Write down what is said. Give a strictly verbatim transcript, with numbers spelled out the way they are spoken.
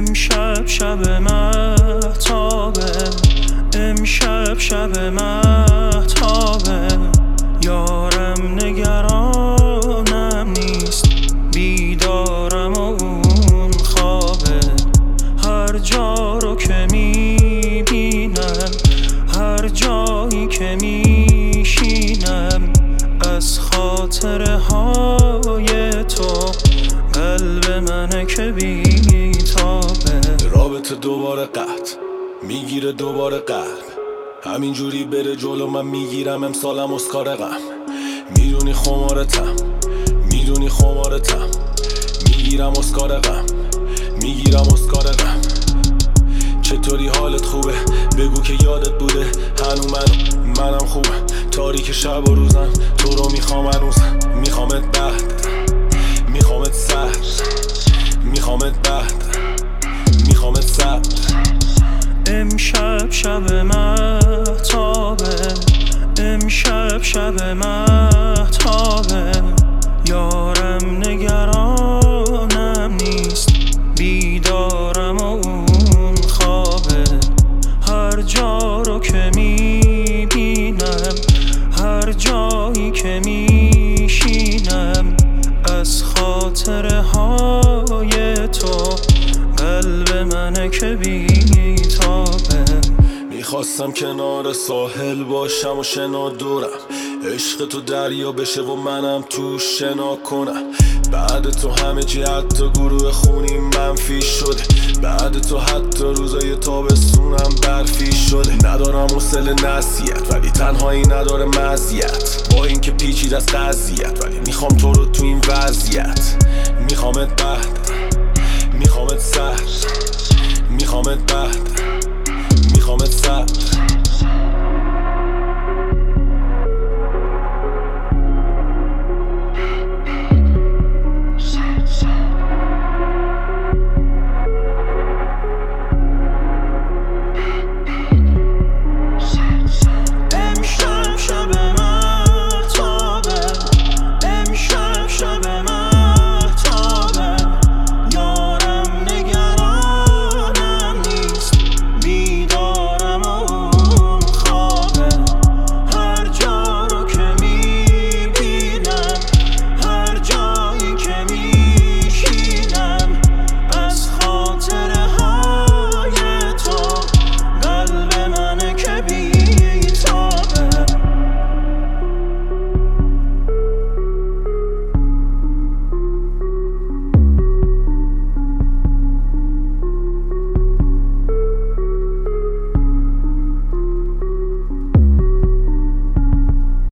امشب شب مهتابه، امشب شب مهتابه، یارم نگرانم نیست، بیدارم و اون خوابه. هر جا رو که میبینم، هر جایی که میشینم، از خاطره های تو قلب منه که بیتابه. رابطه دوباره قطع میگیره، دوباره قلب همینجوری بره جلو، من میگیرم امسالم اسکار غم. میدونی خمارتم، میدونی خمارتم، میگیرم اسکار غم، میگیرم اسکار غم. چطوری حالت خوبه؟ بگو که یادت بوده هنو منو منم خوبم. تاریک شب و روزم تو رو میخوام هنوزم. میخوامت بعد، میخوامت سر، میخوامت بعد، میخوامت سر. امشب شب مهتابه، امشب شب مهتابه، یارم نگرانم نیست، بیدارم و اون خوابه. هر جا رو که میبینم، هر جایی که میشینم، از خاطره های تو قلب منه که بیتابه. میخواستم کنار ساحل باشم و شنا دورم، عشق تو دریا بشه و منم تو شنا کنم. بعد تو همه چی حتی گروه خونی منفی شده، بعد تو حتی روزای تابستونم برفی شده. ندارم حوصله نصیحت ولی تنهایی نداره مزیت، با اینکه پیچید از قضیت ولی میخوام تو رو تو این وضعیت. میخوامت بعد،